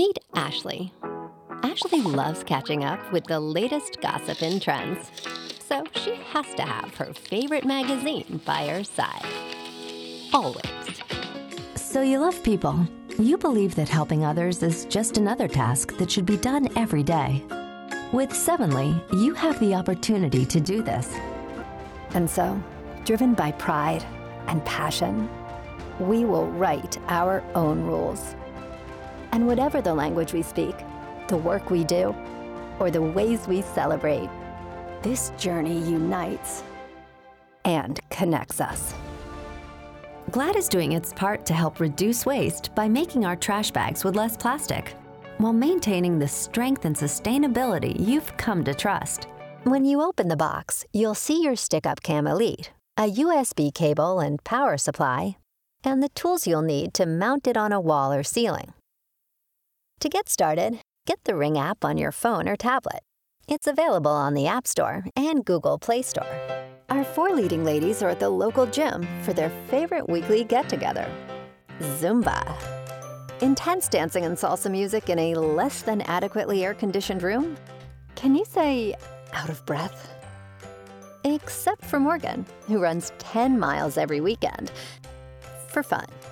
Meet Ashley. Ashley loves catching up with the latest gossip and trends, so she has to have her favorite magazine by her side. Always. So you love people. You believe that helping others is just another task that should be done every day. With Sevenly, you have the opportunity to do this. And so, driven by pride and passion, we will write our own rules. And whatever the language we speak, the work we do, or the ways we celebrate, this journey unites and connects us. GLAD is doing its part to help reduce waste by making our trash bags with less plastic, while maintaining the strength and sustainability you've come to trust. When you open the box, you'll see your Stick-Up Cam Elite, a USB cable and power supply, and the tools you'll need to mount it on a wall or ceiling. To get started, get the Ring app on your phone or tablet. It's available on the App Store and Google Play Store. Our 4 leading ladies are at the local gym for their favorite weekly get-together, Zumba. Intense dancing and salsa music in a less than adequately air-conditioned room? Can you say out of breath? Except for Morgan, who runs 10 miles every weekend for fun.